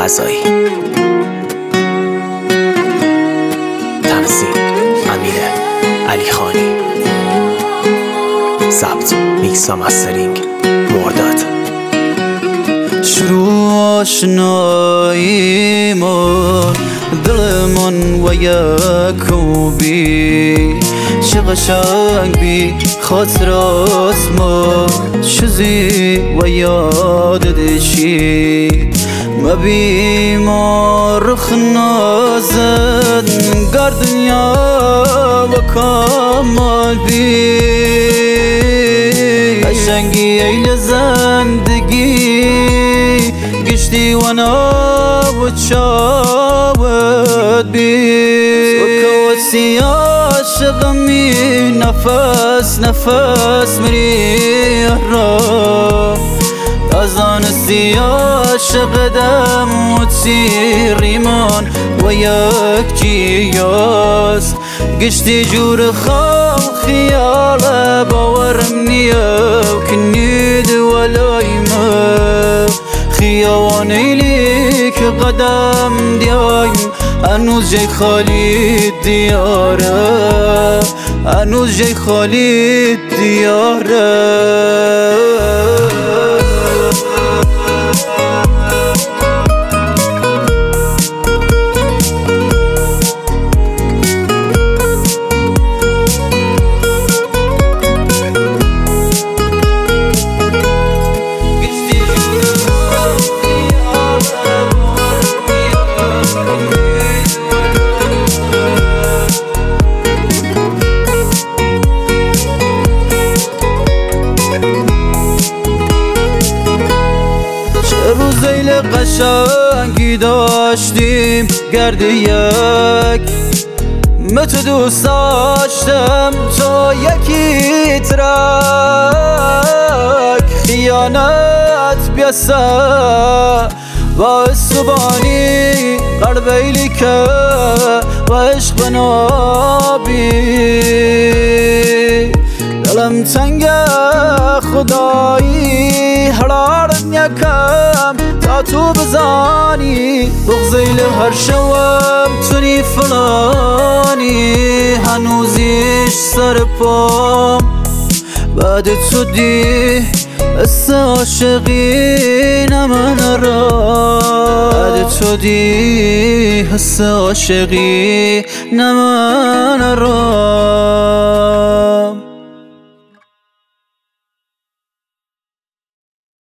رضایی. تنظیم امیر علی خانی. ضبط میکس و مسترینگ مرداد. شروع آشناییمون دلمون و یکو بی چه قشنگ بی خاطرات ما چیزی و یاد چی ما بیمار خنازن گر دنیا و کامل بی قشنگی ایل زندگی گشتی و نو چاود بی وکوسی عاشقمی نفس مری را تازانستی عاشق دم و تیریمان و یک جیاست گشتی جور خام خیال باورم نیا و کنید ولایمه خیاوانی لی که قدم دیایم هنوز جای خالی دیاره هنوز جای خالی دیاره روزیل قشنگی داشتیم گرد یک متو دوست داشتم تو یکی ترک خیانت بیاسه و سبانی قلبیلی که و عشق بنابی دلم تنگ خدایی حرارت یکم تا تو بزانی بغزیل هر شوم تونی فلانی هنوزیش سر پام بعد تو دی حس عاشقی نمن را بعد تو دی حس عاشقی نمن را